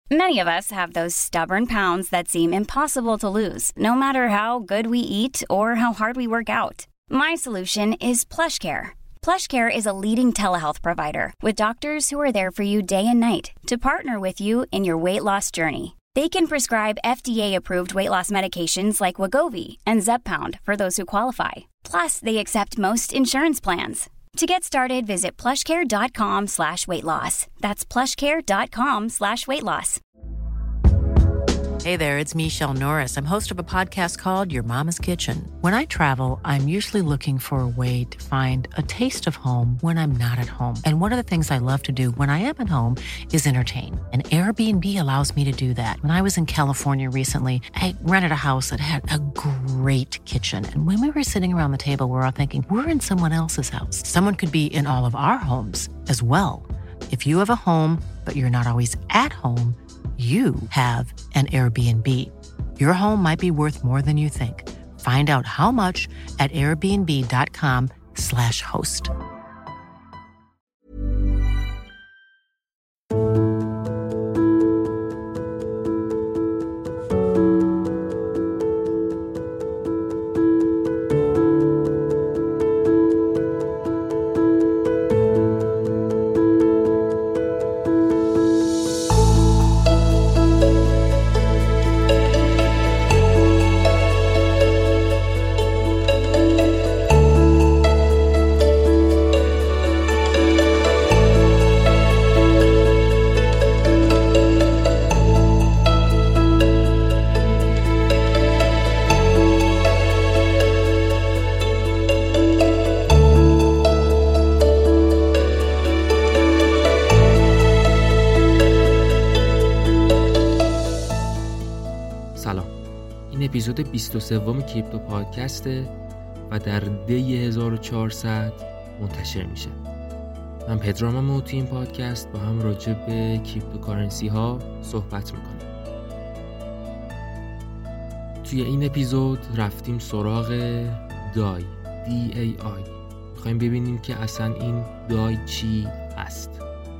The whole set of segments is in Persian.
Many of us have those stubborn pounds that seem impossible to lose, no matter how good we eat or how hard we work out. My solution is PlushCare. PlushCare is a leading telehealth provider with doctors who are there for you day and night to partner with you in your weight loss journey. They can prescribe FDA-approved weight loss medications like Wegovy and Zepbound for those who qualify. Plus, they accept most insurance plans. To get started, visit plushcare.com/weightloss. That's plushcare.com/weightloss. Hey there, it's Michelle Norris. I'm host of a podcast called Your Mama's Kitchen. When I travel, I'm usually looking for a way to find a taste of home when I'm not at home. And one of the things I love to do when I am at home is entertain. And Airbnb allows me to do that. When I was in California recently, I rented a house that had a great kitchen. And when we were sitting around the table, we were all thinking, we're in someone else's house. Someone could be in all of our homes as well. If you have a home, but you're not always at home, you have an Airbnb. Your home might be worth more than you think. Find out how much at airbnb.com/host. اپیزود 23 کریپتو پادکسته و در دی 1400 منتشر میشه. من پدرامم و توی این پادکست با هم راجع به کریپتوکارنسی ها صحبت میکنیم. توی این اپیزود رفتیم سراغ دای DAI. میخوایم ببینیم که اصلا این دای چی هست.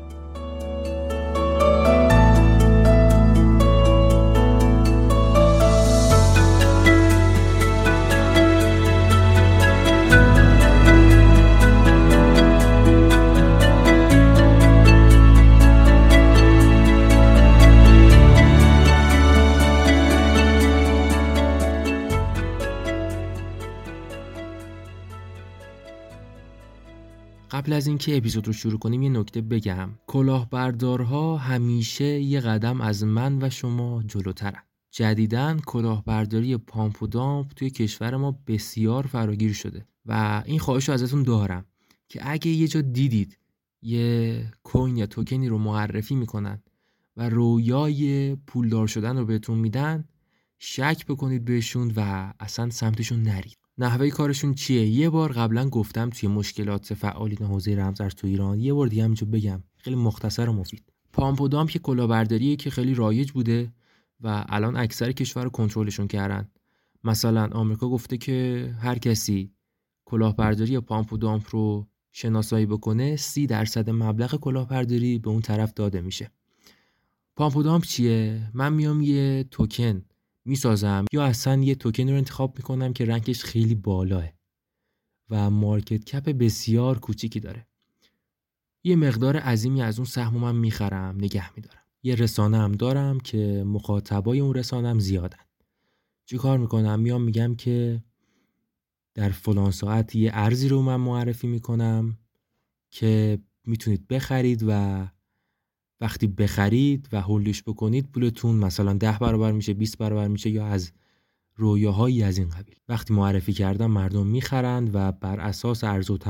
قبل از اینکه اپیزود رو شروع کنیم یه نکته بگم. کلاهبردارها همیشه یه قدم از من و شما جلوترن. جدیداً کلاهبرداری پامپ و دامپ توی کشور ما بسیار فراگیر شده و این خواهش رو ازتون دارم که اگه یه جا دیدید یه کوین یا توکنی رو معرفی میکنن و رویای پولدار شدن رو بهتون میدن، شک بکنید بهشون و اصلا سمتشون نرید. نحوه کارشون چیه؟ یه بار قبلا گفتم توی مشکلات فعالین حوزه رمزارز تو ایران، یه بار دیگه همینجا بگم خیلی مختصر و مفید. پامپ و دامپ که کلاهبرداریه که خیلی رایج بوده و الان اکثر کشور رو کنترلشون کردن. مثلا آمریکا گفته که هر کسی کلاهبرداری یا پامپ و دامپ رو شناسایی بکنه 30% مبلغ کلاهبرداری به اون طرف داده میشه. پامپ و دامپ چیه؟ من میام یه توکن میسازم یا اصلا یه توکن رو انتخاب میکنم که رنکش خیلی بالاه و مارکت کپ بسیار کوچیکی داره. یه مقدار عظیمی از اون سهم من میخرم، نگه میدارم. یه رسانه هم دارم که مخاطبای اون رسانه هم زیادن. چی کار میکنم؟ میام میگم که در فلان ساعت یه ارزی رو من معرفی میکنم که میتونید بخرید و وقتی بخرید و هولدش بکنید پولتون مثلا 10 برابر میشه، 20 برابر میشه یا از رویاهایی از این قبیل. وقتی معرفی کردم مردم میخرند و بر اساس عرضه و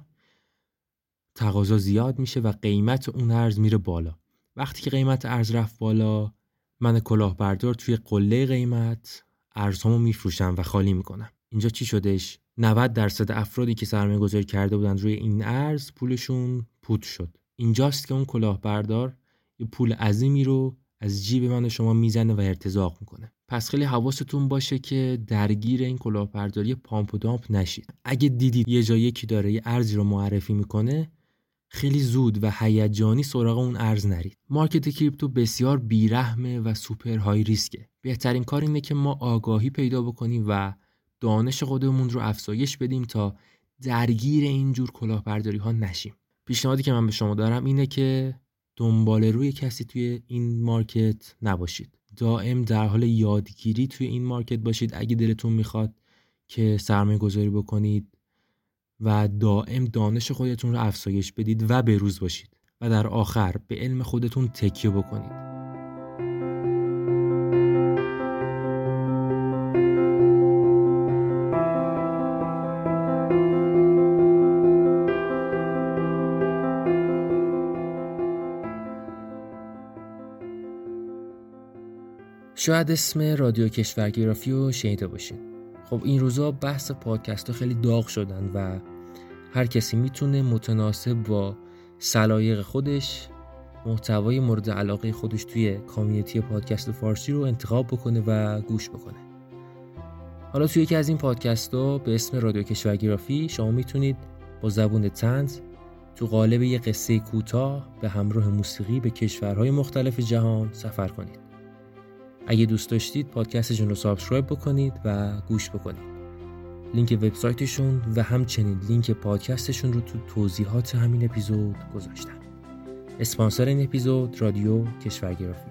تقاضا زیاد میشه و قیمت اون ارز میره بالا. وقتی که قیمت ارز رفت بالا، من کلاهبردار توی قله قیمت ارزهامو میفروشم و خالی میکنم. اینجا چی شدش؟ 90% افرادی که سرمایه گذاری کرده بودن روی این ارز پولشون پوت شد. اینجاست که اون کلاهبردار یه پول عظیمی رو از جیب من و شما میزنه و ارتزاق میکنه. پس خیلی حواستون باشه که درگیر این کلاهبرداری پامپ و دامپ نشید. اگه دیدید یه جایی یکی داره یه ارزی رو معرفی میکنه، خیلی زود و هیجانی سراغ اون ارز نرید. مارکت کریپتو بسیار بیرحمه و سوپر های ریسکه. بهترین کار اینه که ما آگاهی پیدا بکنیم و دانش خودمون رو افزایش بدیم تا درگیر اینجور کلاهبرداری ها نشیم. پیشنهادی که من به شما دارم اینه که دنبال روی کسی توی این مارکت نباشید. دائم در حال یادگیری توی این مارکت باشید اگه دلتون میخواد که سرمایه گذاری بکنید و دائم دانش خودتون رو افزایش بدید و بروز باشید و در آخر به علم خودتون تکیه بکنید. شاید اسم رادیو کشورگرافی رو شنیده باشین. خب این روزا بحث پادکست ها خیلی داغ شدن و هر کسی میتونه متناسب با سلایق خودش محتوای مورد علاقه خودش توی کامیونیتی پادکست فارسی رو انتخاب بکنه و گوش بکنه. حالا توی یکی از این پادکست ها به اسم رادیو کشورگرافی شما میتونید با زبون طنز تو قالب یه قصه کوتاه به همراه موسیقی به کشورهای مختلف جهان سفر کنید. اگه دوست داشتید پادکستشون رو سابسکرایب بکنید و گوش بکنید. لینک وبسایتشون و همچنین لینک پادکستشون رو تو توضیحات همین اپیزود گذاشتم. اسپانسر این اپیزود رادیو کشورگرافی.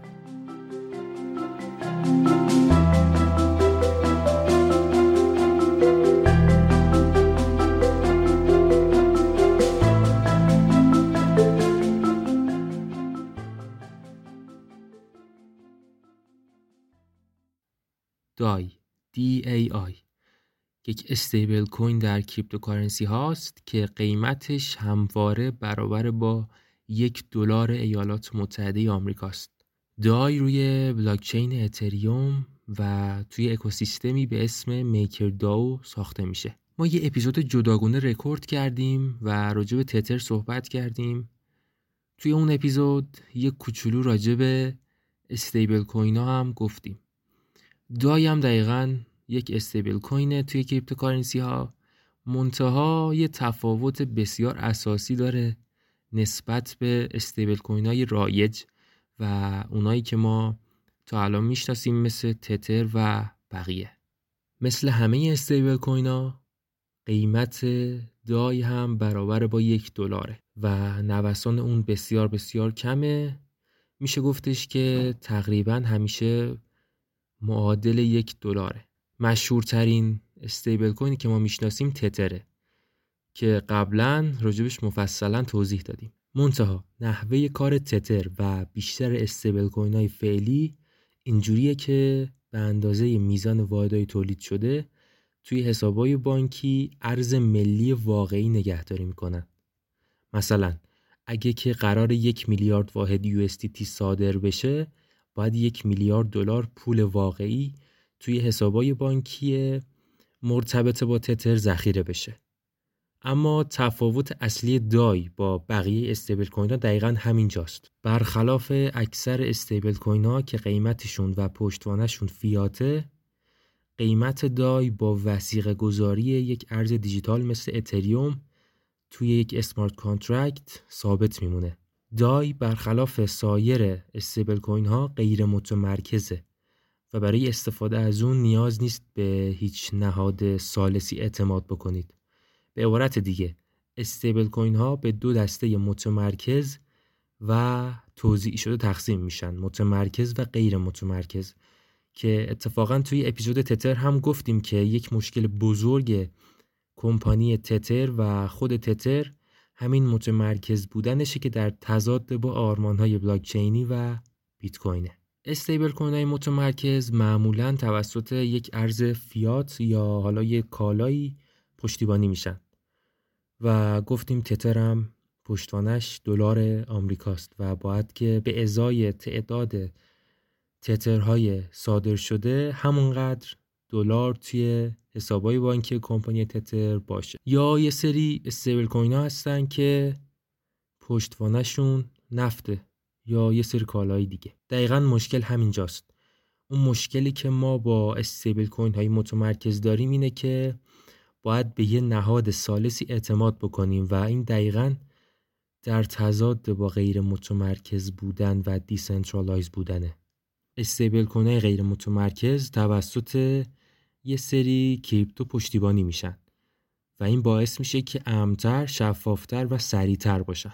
دای DAI یک استیبل کوین در کریپتوکارنسی هاست که قیمتش همواره برابر با $1 ایالات متحده آمریکاست. دای روی بلاکچین اتریوم و توی اکوسیستمی به اسم میکر داو ساخته میشه. ما یه اپیزود جداگانه رکورد کردیم و راجع به تتر صحبت کردیم. توی اون اپیزود یه کوچولو راجع به استیبل کوین ها هم گفتیم. دای هم دقیقاً یک استیبل کوینه توی کریپتوکارنسی ها، منتها یه تفاوت بسیار اساسی داره نسبت به استیبل کوین های رایج و اونایی که ما تا الان میشناسیم مثل تتر و بقیه. مثل همه استیبل کوین ها قیمت دای هم برابر با $1 و نوسان اون بسیار بسیار کمه. میشه گفتش که تقریباً همیشه معادل $1. مشهورترین استیبل کوینی که ما میشناسیم تتره که قبلا راجبش مفصلا توضیح دادیم. منتها نحوه کار تتر و بیشتر استیبل کوین های فعلی اینجوریه که به اندازه میزان واحدهای تولید شده توی حسابای بانکی ارز ملی واقعی نگهداری میکنن. مثلا اگه که قرار 1 میلیارد واحد USDT صادر بشه باید $1 میلیارد پول واقعی توی حسابای بانکی مرتبط با تتر ذخیره بشه. اما تفاوت اصلی دای با بقیه استیبل کوین ها دقیقاً همین جاست. برخلاف اکثر استیبل کوین ها که قیمتشون و پشتوانهشون فیاته، قیمت دای با وثیقه گذاری یک ارز دیجیتال مثل اتریوم توی یک اسمارت کانترکت ثابت میمونه. دای برخلاف سایر استیبل کوین ها غیر متمرکزه و برای استفاده از اون نیاز نیست به هیچ نهاد ثالثی اعتماد بکنید. به عبارت دیگه استیبل کوین ها به 2 دسته متمرکز و توزیع شده تقسیم میشن، متمرکز و غیر متمرکز، که اتفاقا توی اپیزود تتر هم گفتیم که یک مشکل بزرگ کمپانی تتر و خود تتر همین متمرکز بودنشه که در تضاد با آرمانهای بلاکچینی و بیت کوینه. استیبل کوین های متمرکز معمولاً توسط یک ارز فیات یا حالا یک کالایی پشتیبانی میشن و گفتیم تتر هم پشتوانش $1 آمریکاست و باید که به ازای تعداد تترهای صادر شده همونقدر $1 توی حسابای بانکی کمپانی تتر باشه. یا یه سری استیبل کوین ها هستن که پشتوانشون نفته یا یه سری کالای دیگه. دقیقاً مشکل همینجاست. اون مشکلی که ما با استیبل کوین های متمرکز داریم اینه که باید به یه نهاد ثالثی اعتماد بکنیم و این دقیقاً در تضاد با غیر متمرکز بودن و دیسنترالایز بودنه. استیبل کوین‌های غیر متمرکز توسط یه سری کریپتو پشتیبانی میشن و این باعث میشه که امن‌تر، شفافتر و سریعتر باشن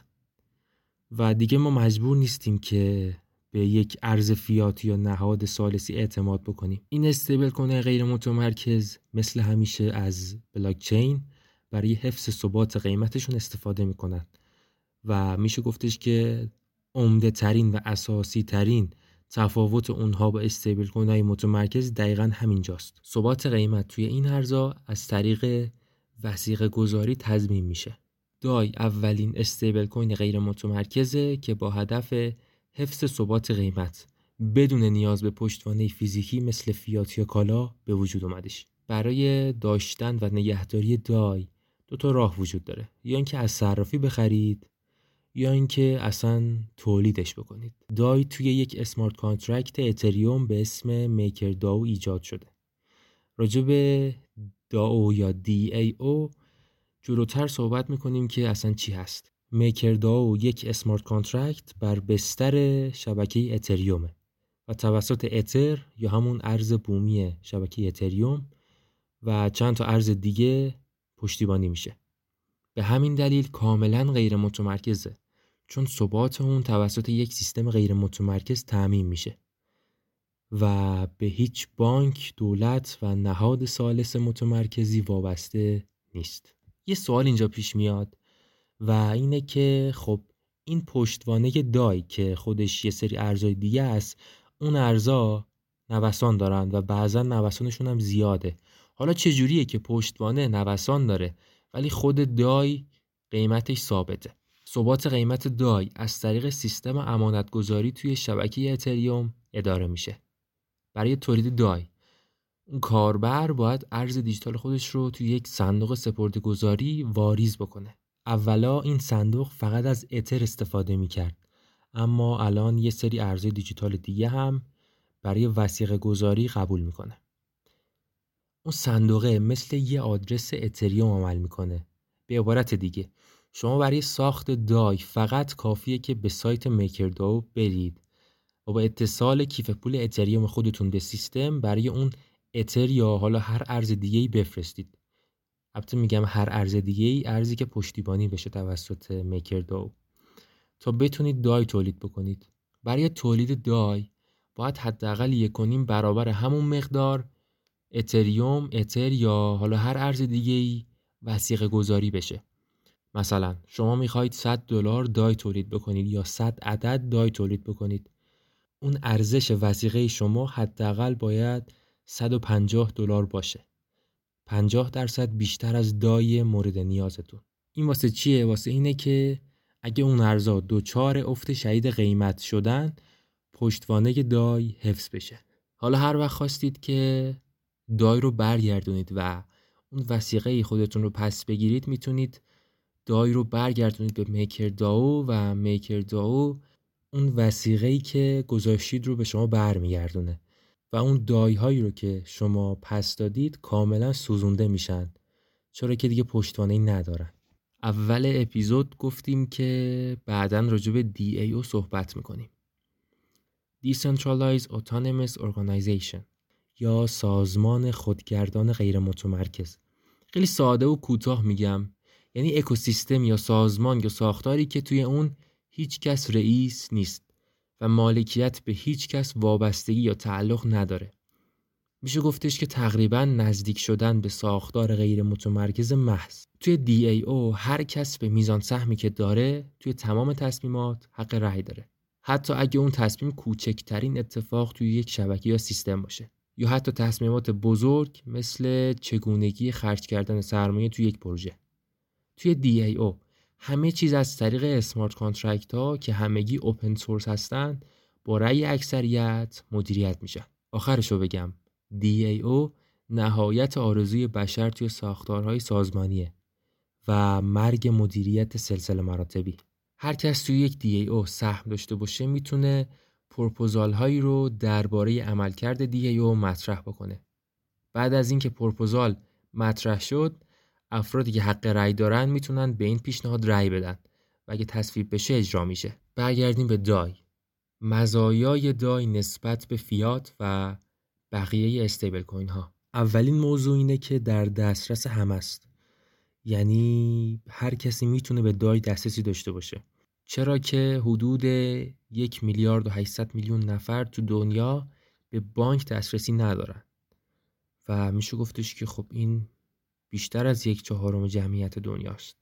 و دیگه ما مجبور نیستیم که به یک ارز فیات یا نهاد ثالثی اعتماد بکنیم. این استیبل کوین‌های غیر متمرکز مثل همیشه از بلاک چین برای حفظ ثبات قیمتشون استفاده میکنن و میشه گفتش که عمده ترین و اساسی ترین تفاوت اونها با استیبل کوین‌های متمرکز دقیقاً همینجاست. ثبات قیمت توی این ارزها از طریق وثیقه گذاری تضمین میشه. دای اولین استیبل کوین غیر متمرکزه که با هدف حفظ ثبات قیمت بدون نیاز به پشتوانه فیزیکی مثل فیات یا کالا به وجود اومدش. برای داشتن و نگهداری دای 2 راه وجود داره، یا اینکه از صرافی بخرید یا اینکه اصلا تولیدش بکنید. دای توی یک اسمارت کانترکت اتریوم به اسم میکر داو ایجاد شده. راجع به داو یا DAO جلوتر صحبت میکنیم که اصلا چی هست. میکر داو یک اسمارت کانترکت بر بستر شبکه اتریومه و توسط اتر یا همون ارز بومی شبکه اتریوم و چند تا ارز دیگه پشتیبانی میشه. به همین دلیل کاملا غیر متمرکزه، چون ثبات اون توسط یک سیستم غیر متمرکز تامین میشه و به هیچ بانک، دولت و نهاد ثالث متمرکزی وابسته نیست. یه سوال اینجا پیش میاد و اینه که خب این پشتوانه دای که خودش یه سری ارزهای دیگه است، اون ارزها نوسان دارن و بعضا نوسانشون هم زیاده. حالا چجوریه که پشتوانه نوسان داره ولی خود دای قیمتش ثابته؟ ثبات قیمت دای از طریق سیستم امانتگذاری توی شبکه اتریوم اداره میشه. برای تولید دای اون کاربر باید ارز دیجیتال خودش رو توی یک صندوق سپرده‌گذاری واریز بکنه. اولا این صندوق فقط از اتر استفاده میکرد، اما الان یه سری ارزهای دیجیتال دیگه هم برای وثیقه گذاری قبول میکنه. اون صندوقه مثل یه آدرس اتریوم عمل میکنه. به عبارت دیگه شما برای ساخت دای فقط کافیه که به سایت میکر داو برید و با اتصال کیف پول اتریوم خودتون به سیستم برای اون اتر یا حالا هر ارز دیگه‌ای بفرستید. البته میگم هر ارز دیگه‌ای، ارزی که پشتیبانی بشه توسط میکر داو، تا بتونید دای تولید بکنید. برای تولید دای باید حداقل 1.5 برابر همون مقدار اتریوم، اتر یا حالا هر ارز دیگه‌ای وثیقه گذاری بشه. مثلا شما میخواید $100 دای تولید بکنید یا 100 عدد دای تولید بکنید. اون ارزش وثیقه شما حداقل باید $150 باشه. 50% بیشتر از دای مورد نیازتون. این واسه چیه؟ واسه اینه که اگه اون ارزها دچار افت شدید قیمت شدن، پشتوانه دای حفظ بشه. حالا هر وقت خواستید که دای رو برگردونید و اون وثیقه خودتون رو پس بگیرید، میتونید دای رو برگردونید به میکر داو و میکر داو اون وثیقه‌ای که گذاشتید رو به شما برمیگردونه و اون دای هایی رو که شما پس دادید کاملا سوزونده میشن، چرا که دیگه پشتوانه‌ای ندارن. اول اپیزود گفتیم که بعداً راجع به DAO صحبت میکنیم. Decentralized Autonomous Organization یا سازمان خودگردان غیر متمرکز. خیلی ساده و کوتاه میگم، یعنی اکوسیستم یا سازمان یا ساختاری که توی اون هیچ کس رئیس نیست و مالکیت به هیچ کس وابستگی یا تعلق نداره. میشه گفتش که تقریباً نزدیک شدن به ساختار غیر متمرکز محض. توی DAO هر کس به میزان سهمی که داره توی تمام تصمیمات حق رأی داره، حتی اگه اون تصمیم کوچکترین اتفاق توی یک شبکه یا سیستم باشه، یا حتی تصمیمات بزرگ مثل چگونگی خرج کردن سرمایه توی یک پروژه. توی DAO همه چیز از طریق اسمارت کانترکت ها که همگی اوپن سورس هستن با رأی اکثریت مدیریت میشن. آخرشو بگم، DAO نهایت آرزوی بشر توی ساختارهای سازمانیه و مرگ مدیریت سلسله مراتبی. هر کس توی یک DAO سهم داشته باشه میتونه پروپوزال هایی رو درباره عملکرد DAO مطرح بکنه. بعد از اینکه پروپوزال مطرح شد، افرادی که حق رأی دارن میتونن به این پیشنهاد رأی بدن و اگه تصویب بشه اجرا میشه. برگردیم به دای. مزایای دای نسبت به فیات و بقیه استیبل کوین ها. اولین موضوع اینه که در دسترس همه است. یعنی هر کسی میتونه به دای دسترسی داشته باشه. چرا که حدود 1,800,000,000 نفر تو دنیا به بانک دسترسی ندارن و میشه گفتش که خب این بیشتر از 1/4 جمعیت دنیاست.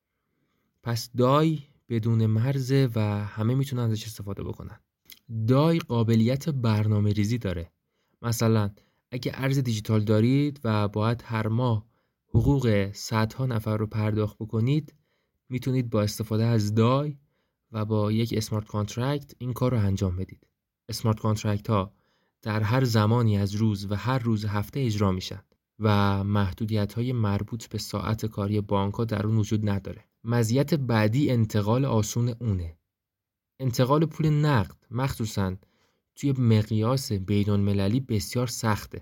پس دای بدون مرزه و همه میتونن ازش استفاده بکنن. دای قابلیت برنامه ریزی داره. مثلا اگه ارز دیجیتال دارید و باید هر ماه حقوق صدها نفر رو پرداخت بکنید، میتونید با استفاده از دای و با یک اسمارت کانترکت این کار رو انجام بدید. اسمارت کانترکت ها در هر زمانی از روز و هر روز هفته اجرا میشن و محدودیت های مربوط به ساعت کاری بانک ها در اون وجود نداره. مزیت بعدی انتقال آسون اونه. انتقال پول نقد مخصوصاً توی مقیاس بین‌المللی بسیار سخته.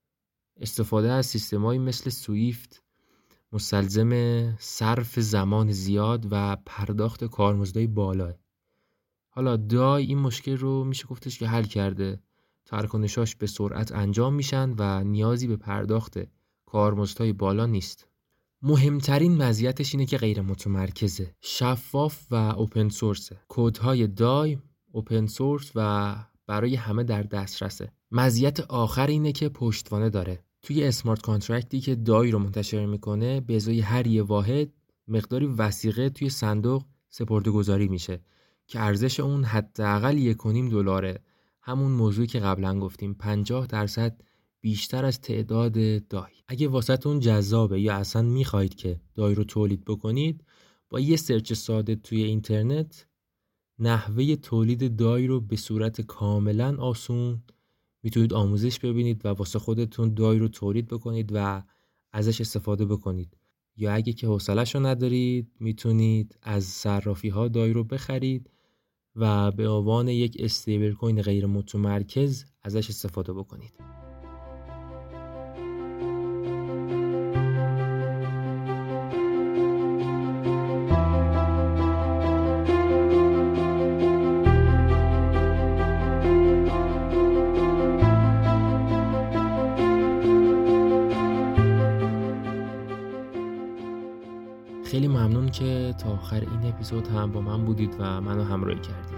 استفاده از سیستمایی مثل سویفت مستلزم صرف زمان زیاد و پرداخت کارمزدهای بالاه. حالا دای این مشکل رو میشه گفتش که حل کرده. تراکنشاش به سرعت انجام میشن و نیازی به پرداخت کارمزدهای بالا نیست. مهمترین مزیتش اینه که غیر متمرکزه، شفاف و اوپن سورسه. کدهای دای اوپن سورس و برای همه در دسترسه. مزیت آخر اینه که پشتوانه داره. توی اسمارت کانترکتی که دای رو منتشر میکنه به ازای هر یه واحد مقداری وثیقه توی صندوق سپرده‌گذاری میشه که ارزش اون حداقل $1.5 همون موضوعی که قبلا گفتیم 50% بیشتر از تعداد دای. اگه واسهتون جذابه یا اصلا میخواید که دای رو تولید بکنید، با یه سرچ ساده توی اینترنت نحوه تولید دای رو به صورت کاملا آسون میتونید آموزش ببینید و واسه خودتون دای رو تولید بکنید و ازش استفاده بکنید. یا اگه که حوصله‌اش رو ندارید میتونید از صرافی ها دای رو بخرید و به عنوان یک استیبل کوین غیر متمرکز ازش استفاده بکنید. خیلی ممنون که تا آخر این اپیزود هم با من بودید و منو همراهی کردید.